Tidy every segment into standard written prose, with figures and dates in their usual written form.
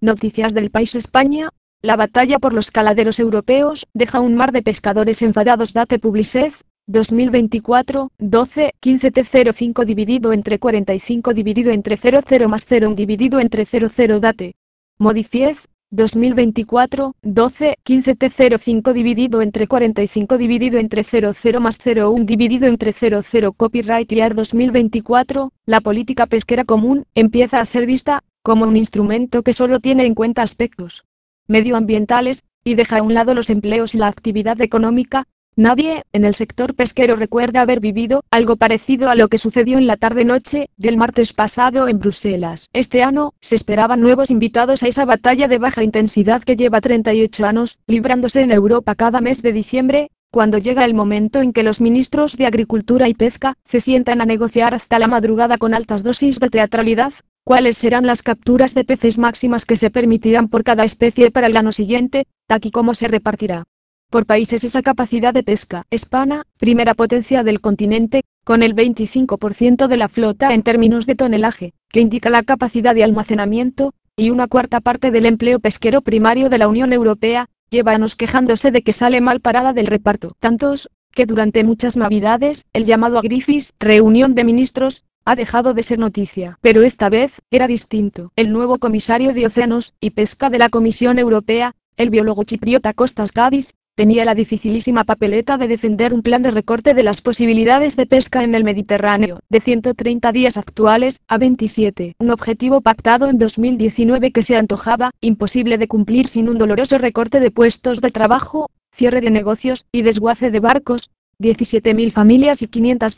Noticias del País España. La batalla por los caladeros europeos deja un mar de pescadores enfadados. Date Publicez, 2024, 12, 15 T05 dividido entre 45 dividido entre 00 más 0 dividido entre 00 Date. Modifiez, 2024, 12, 15 T05 dividido entre 45 dividido entre 00 más 01 dividido entre 00 Copyright Year 2024, la política pesquera común empieza a ser vista como un instrumento que solo tiene en cuenta aspectos medioambientales, y deja a un lado los empleos y la actividad económica. Nadie en el sector pesquero recuerda haber vivido algo parecido a lo que sucedió en la tarde-noche del martes pasado en Bruselas. Este año se esperaban nuevos invitados a esa batalla de baja intensidad que lleva 38 años librándose en Europa cada mes de diciembre, cuando llega el momento en que los ministros de Agricultura y Pesca se sientan a negociar hasta la madrugada con altas dosis de teatralidad. ¿Cuáles serán las capturas de peces máximas que se permitirán por cada especie para el año siguiente, y cómo se repartirá por países esa capacidad de pesca? España, primera potencia del continente, con el 25% de la flota en términos de tonelaje, que indica la capacidad de almacenamiento, y una cuarta parte del empleo pesquero primario de la Unión Europea, lleva años quejándose de que sale mal parada del reparto. Tantos, que durante muchas navidades, el llamado Agrifis, reunión de ministros, ha dejado de ser noticia. Pero esta vez, era distinto. El nuevo comisario de Océanos y Pesca de la Comisión Europea, el biólogo chipriota Kostas Kadis, tenía la dificilísima papeleta de defender un plan de recorte de las posibilidades de pesca en el Mediterráneo, de 130 días actuales, a 27. Un objetivo pactado en 2019 que se antojaba imposible de cumplir sin un doloroso recorte de puestos de trabajo, cierre de negocios y desguace de barcos. 17.000 familias y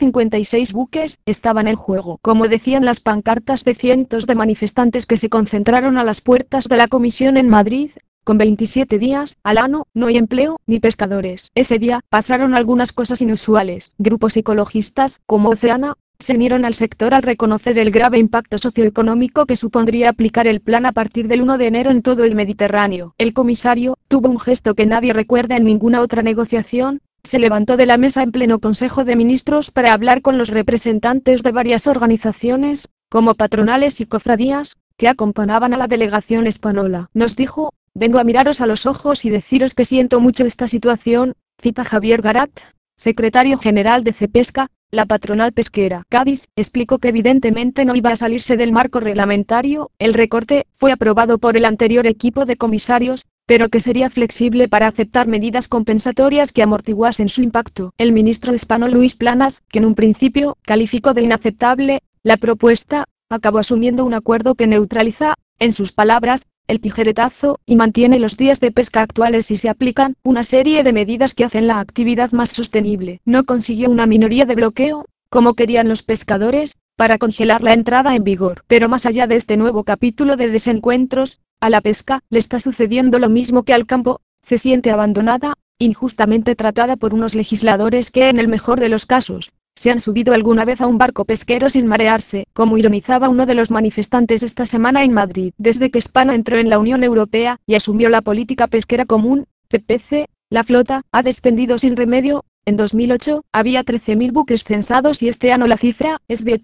556 buques estaban en juego, como decían las pancartas de cientos de manifestantes que se concentraron a las puertas de la comisión en Madrid. Con 27 días al año, no hay empleo ni pescadores. Ese día pasaron algunas cosas inusuales. Grupos ecologistas, como Oceana, se unieron al sector al reconocer el grave impacto socioeconómico que supondría aplicar el plan a partir del 1 de enero en todo el Mediterráneo. El comisario tuvo un gesto que nadie recuerda en ninguna otra negociación. Se levantó de la mesa en pleno Consejo de Ministros para hablar con los representantes de varias organizaciones, como patronales y cofradías, que acompañaban a la delegación española. Nos dijo: vengo a miraros a los ojos y deciros que siento mucho esta situación, cita Javier Garat, secretario general de Cepesca, la patronal pesquera. Cádiz explicó que evidentemente no iba a salirse del marco reglamentario. El recorte fue aprobado por el anterior equipo de comisarios, pero que sería flexible para aceptar medidas compensatorias que amortiguasen su impacto. El ministro español Luis Planas, que en un principio calificó de inaceptable la propuesta, acabó asumiendo un acuerdo que neutraliza, en sus palabras, el tijeretazo, y mantiene los días de pesca actuales y se aplican una serie de medidas que hacen la actividad más sostenible. No consiguió una minoría de bloqueo, como querían los pescadores, para congelar la entrada en vigor. Pero más allá de este nuevo capítulo de desencuentros, a la pesca le está sucediendo lo mismo que al campo: se siente abandonada, injustamente tratada por unos legisladores que, en el mejor de los casos, se han subido alguna vez a un barco pesquero sin marearse, como ironizaba uno de los manifestantes esta semana en Madrid. Desde que España entró en la Unión Europea y asumió la política pesquera común, PPC, la flota ha descendido sin remedio. En 2008, había 13.000 buques censados y este año la cifra es de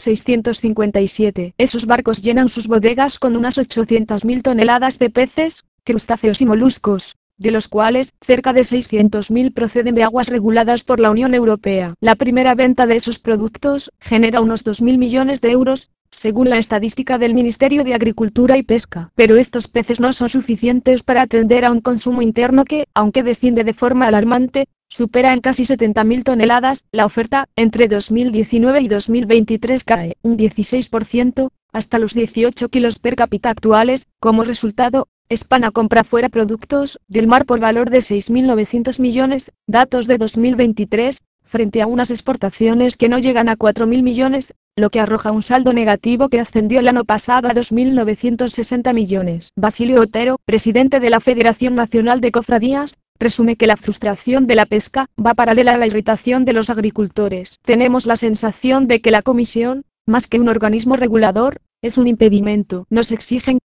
8.657. Esos barcos llenan sus bodegas con unas 800.000 toneladas de peces, crustáceos y moluscos, de los cuales, cerca de 600.000 proceden de aguas reguladas por la Unión Europea. La primera venta de esos productos genera unos 2.000 millones de euros, según la estadística del Ministerio de Agricultura y Pesca. Pero estos peces no son suficientes para atender a un consumo interno que, aunque desciende de forma alarmante, supera en casi 70.000 toneladas. La oferta, entre 2019 y 2023 cae un 16%, hasta los 18 kilos per cápita actuales. Como resultado, España compra fuera productos del mar por valor de 6.900 millones, datos de 2023, frente a unas exportaciones que no llegan a 4.000 millones, lo que arroja un saldo negativo que ascendió el año pasado a 2.960 millones. Basilio Otero, presidente de la Federación Nacional de Cofradías, resume que la frustración de la pesca va paralela a la irritación de los agricultores. Tenemos la sensación de que la Comisión, más que un organismo regulador, es un impedimento. Nos exigen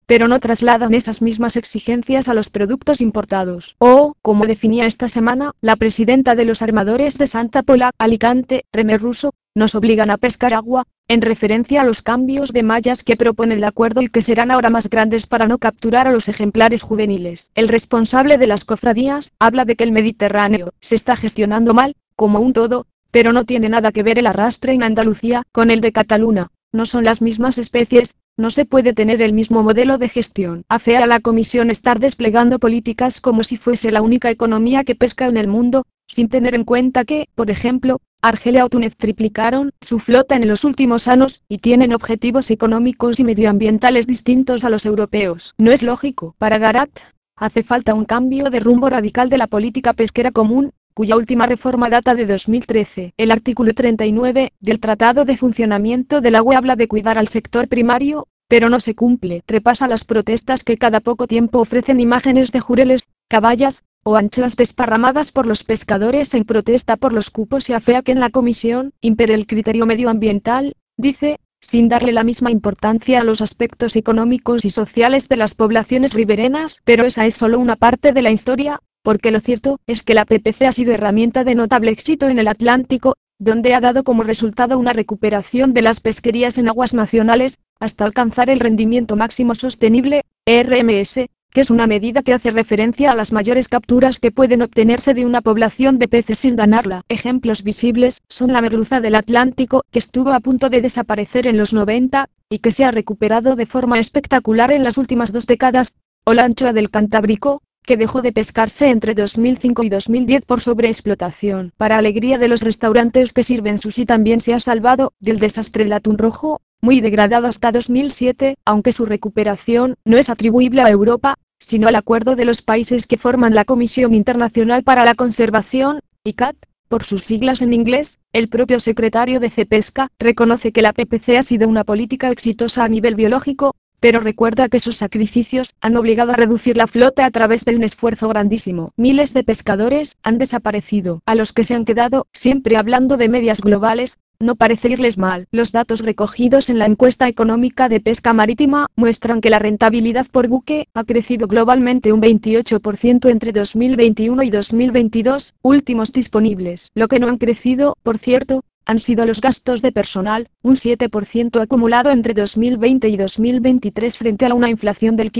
pero no trasladan esas mismas exigencias a los productos importados. O, como definía esta semana, la presidenta de los armadores de Santa Pola, Alicante, Reme Russo, nos obligan a pescar agua, en referencia a los cambios de mallas que propone el acuerdo y que serán ahora más grandes para no capturar a los ejemplares juveniles. El responsable de las cofradías habla de que el Mediterráneo se está gestionando mal, como un todo, pero no tiene nada que ver el arrastre en Andalucía con el de Cataluña. No son las mismas especies, no se puede tener el mismo modelo de gestión. Afea a la Comisión estar desplegando políticas como si fuese la única economía que pesca en el mundo, sin tener en cuenta que, por ejemplo, Argelia o Túnez triplicaron su flota en los últimos años y tienen objetivos económicos y medioambientales distintos a los europeos. No es lógico. Para Garat, hace falta un cambio de rumbo radical de la política pesquera común, cuya última reforma data de 2013. El artículo 39 del Tratado de Funcionamiento de la UE habla de cuidar al sector primario, pero no se cumple. Repasa las protestas que cada poco tiempo ofrecen imágenes de jureles, caballas o anchoas desparramadas por los pescadores en protesta por los cupos y afea que en la comisión impere el criterio medioambiental, dice, sin darle la misma importancia a los aspectos económicos y sociales de las poblaciones ribereñas, pero esa es solo una parte de la historia, porque lo cierto es que la PPC ha sido herramienta de notable éxito en el Atlántico, donde ha dado como resultado una recuperación de las pesquerías en aguas nacionales, hasta alcanzar el rendimiento máximo sostenible, RMS, que es una medida que hace referencia a las mayores capturas que pueden obtenerse de una población de peces sin ganarla. Ejemplos visibles son la merluza del Atlántico, que estuvo a punto de desaparecer en los 90, y que se ha recuperado de forma espectacular en las últimas 2 décadas, o la anchoa del Cantábrico, que dejó de pescarse entre 2005 y 2010 por sobreexplotación. Para alegría de los restaurantes que sirven sushi, también se ha salvado del desastre el atún rojo, muy degradado hasta 2007, aunque su recuperación no es atribuible a Europa, sino al acuerdo de los países que forman la Comisión Internacional para la Conservación, ICCAT, por sus siglas en inglés. El propio secretario de CEPESCA reconoce que la PPC ha sido una política exitosa a nivel biológico, pero recuerda que sus sacrificios han obligado a reducir la flota a través de un esfuerzo grandísimo. Miles de pescadores han desaparecido. A los que se han quedado, siempre hablando de medias globales, no parece irles mal. Los datos recogidos en la encuesta económica de pesca marítima muestran que la rentabilidad por buque ha crecido globalmente un 28% entre 2021 y 2022, últimos disponibles. Lo que no han crecido, por cierto, han sido los gastos de personal, un 7% acumulado entre 2020 y 2023 frente a una inflación del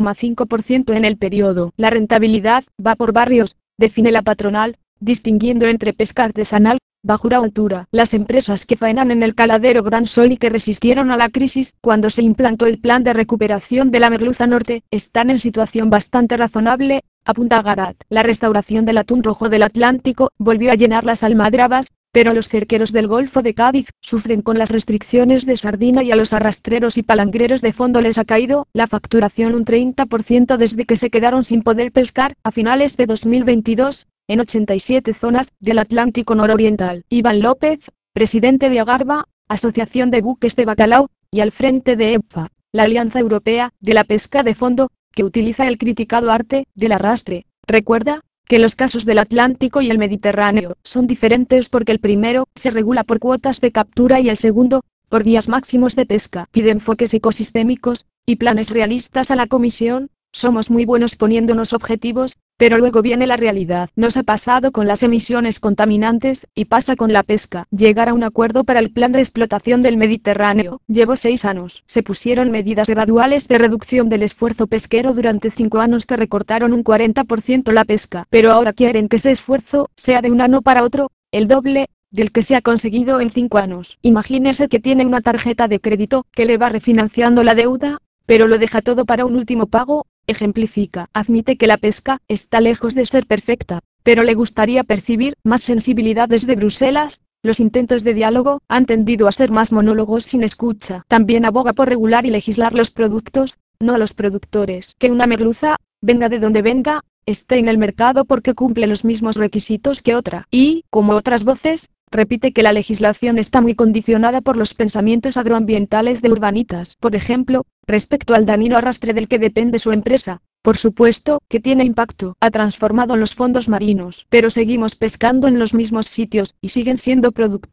15,5% en el periodo. La rentabilidad va por barrios, define la patronal, distinguiendo entre pesca artesanal, bajura o altura. Las empresas que faenan en el caladero Gran Sol y que resistieron a la crisis cuando se implantó el plan de recuperación de la merluza norte, están en situación bastante razonable, apunta Garat. La restauración del atún rojo del Atlántico volvió a llenar las almadrabas, pero los cerqueros del Golfo de Cádiz sufren con las restricciones de sardina y a los arrastreros y palangreros de fondo les ha caído la facturación un 30% desde que se quedaron sin poder pescar a finales de 2022, en 87 zonas del Atlántico nororiental. Iván López, presidente de Agarba, Asociación de Buques de Bacalao, y al frente de EPFA, la Alianza Europea de la Pesca de Fondo, que utiliza el criticado arte del arrastre, recuerda que los casos del Atlántico y el Mediterráneo son diferentes porque el primero se regula por cuotas de captura y el segundo, por días máximos de pesca. Pide enfoques ecosistémicos y planes realistas a la Comisión. Somos muy buenos poniéndonos objetivos, pero luego viene la realidad. Nos ha pasado con las emisiones contaminantes, y pasa con la pesca. Llegar a un acuerdo para el plan de explotación del Mediterráneo. Llevó 6 años. Se pusieron medidas graduales de reducción del esfuerzo pesquero durante 5 años que recortaron un 40% la pesca. Pero ahora quieren que ese esfuerzo sea de un año para otro, el doble del que se ha conseguido en 5 años. Imagínese que tiene una tarjeta de crédito que le va refinanciando la deuda, pero lo deja todo para un último pago. Ejemplifica, admite que la pesca está lejos de ser perfecta, pero le gustaría percibir más sensibilidad desde Bruselas. Los intentos de diálogo han tendido a ser más monólogos sin escucha. También aboga por regular y legislar los productos, no a los productores. Que una merluza, venga de donde venga, esté en el mercado porque cumple los mismos requisitos que otra. Y, como otras voces, repite que la legislación está muy condicionada por los pensamientos agroambientales de urbanitas. Por ejemplo, respecto al dañino arrastre del que depende su empresa, por supuesto que tiene impacto. Ha transformado los fondos marinos, pero seguimos pescando en los mismos sitios y siguen siendo productivos.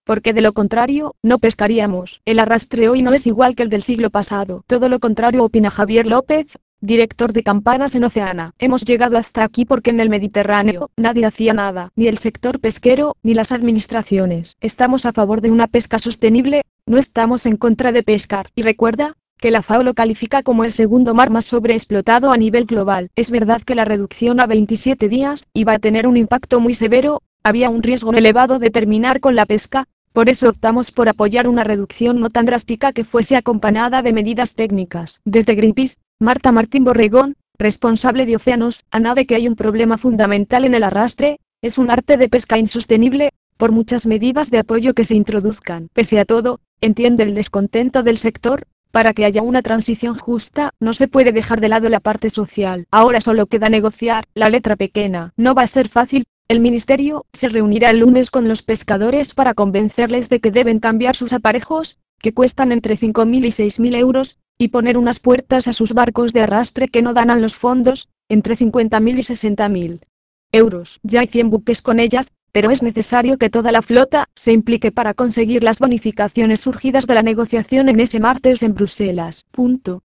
porque de lo contrario, no pescaríamos. El arrastre hoy no es igual que el del siglo pasado. Todo lo contrario, opina Javier López, director de Campanas en Oceana. Hemos llegado hasta aquí porque en el Mediterráneo nadie hacía nada, ni el sector pesquero, ni las administraciones. Estamos a favor de una pesca sostenible, no estamos en contra de pescar. Y recuerda, que la FAO lo califica como el segundo mar más sobreexplotado a nivel global. Es verdad que la reducción a 27 días iba a tener un impacto muy severo, había un riesgo elevado de terminar con la pesca, por eso optamos por apoyar una reducción no tan drástica que fuese acompañada de medidas técnicas. Desde Greenpeace, Marta Martín Borregón, responsable de Océanos, añade que hay un problema fundamental en el arrastre, es un arte de pesca insostenible, por muchas medidas de apoyo que se introduzcan. Pese a todo, entiende el descontento del sector, para que haya una transición justa, no se puede dejar de lado la parte social. Ahora solo queda negociar, la letra pequeña. No va a ser fácil. El ministerio se reunirá el lunes con los pescadores para convencerles de que deben cambiar sus aparejos, que cuestan entre 5.000 y 6.000 euros, y poner unas puertas a sus barcos de arrastre que no dan a los fondos, entre 50.000 y 60.000 euros. Ya hay 100 buques con ellas, pero es necesario que toda la flota se implique para conseguir las bonificaciones surgidas de la negociación en ese martes en Bruselas. Punto.